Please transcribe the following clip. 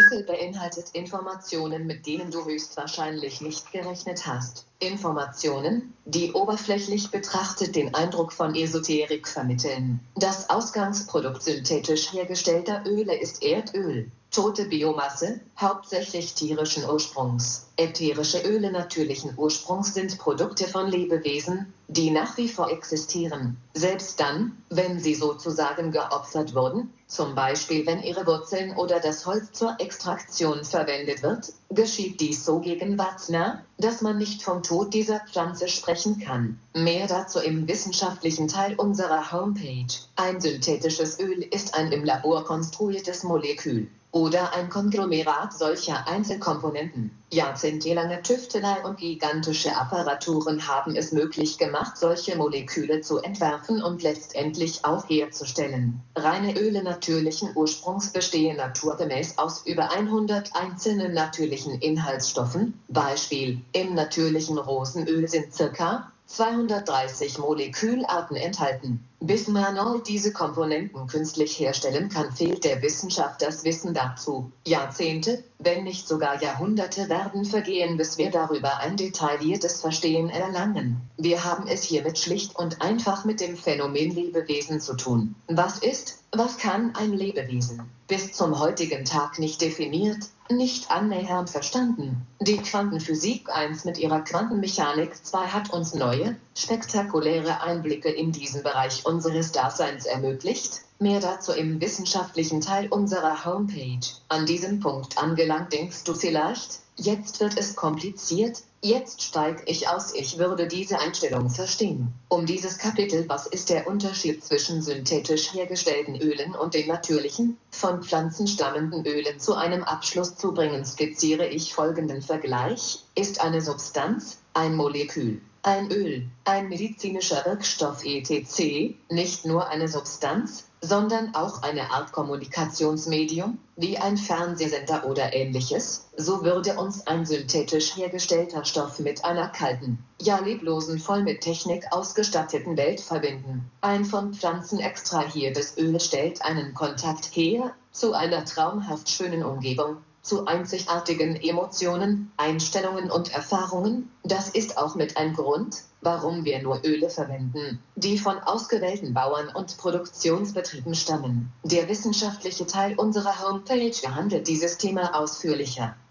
Artikel beinhaltet Informationen, mit denen du höchstwahrscheinlich nicht gerechnet hast. Informationen, die oberflächlich betrachtet den Eindruck von Esoterik vermitteln. Das Ausgangsprodukt synthetisch hergestellter Öle ist Erdöl, tote Biomasse, hauptsächlich tierischen Ursprungs. Ätherische Öle natürlichen Ursprungs sind Produkte von Lebewesen, die nach wie vor existieren, selbst dann, wenn sie sozusagen geopfert wurden, zum Beispiel wenn ihre Wurzeln oder das Holz zur Extraktion verwendet wird, geschieht dies so gegenwartsnah, dass man nicht vom Tod dieser Pflanze sprechen kann. Mehr dazu im wissenschaftlichen Teil unserer Homepage. Ein synthetisches Öl ist ein im Labor konstruiertes Molekül oder ein Konglomerat solcher Einzelkomponenten. Jahrzehntelange Tüftelei und gigantische Apparaturen haben es möglich gemacht, solche Moleküle zu entwerfen und letztendlich auch herzustellen. Reine Öle natürlichen Ursprungs bestehen naturgemäß aus über 100 einzelnen natürlichen Inhaltsstoffen. Beispiel: Im natürlichen Rosenöl sind ca. 230 Molekülarten enthalten. Bis man all diese Komponenten künstlich herstellen kann, fehlt der Wissenschaft das Wissen dazu. Jahrzehnte, wenn nicht sogar Jahrhunderte werden vergehen, bis wir darüber ein detailliertes Verstehen erlangen. Wir haben es hiermit schlicht und einfach mit dem Phänomen Lebewesen zu tun. Was kann ein Lebewesen? Bis zum heutigen Tag nicht definiert, nicht annähernd verstanden. Die Quantenphysik 1 mit ihrer Quantenmechanik 2 hat uns neue, spektakuläre Einblicke in diesen Bereich unseres Daseins ermöglicht. Mehr dazu im wissenschaftlichen Teil unserer Homepage. An diesem Punkt angelangt denkst du vielleicht, jetzt wird es kompliziert, jetzt steig ich aus, ich würde diese Einstellung verstehen. Um dieses Kapitel "Was ist der Unterschied zwischen synthetisch hergestellten Ölen und den natürlichen, von Pflanzen stammenden Ölen" zu einem Abschluss zu bringen, skizziere ich folgenden Vergleich. Ist eine Substanz, ein Molekül, ein Öl, ein medizinischer Wirkstoff etc. nicht nur eine Substanz, sondern auch eine Art Kommunikationsmedium, wie ein Fernsehsender oder ähnliches, so würde uns ein synthetisch hergestellter Stoff mit einer kalten, ja leblosen, voll mit Technik ausgestatteten Welt verbinden. Ein von Pflanzen extrahiertes Öl stellt einen Kontakt her zu einer traumhaft schönen Umgebung, zu einzigartigen Emotionen, Einstellungen und Erfahrungen. Das ist auch mit ein Grund, warum wir nur Öle verwenden, die von ausgewählten Bauern und Produktionsbetrieben stammen. Der wissenschaftliche Teil unserer Homepage behandelt dieses Thema ausführlicher.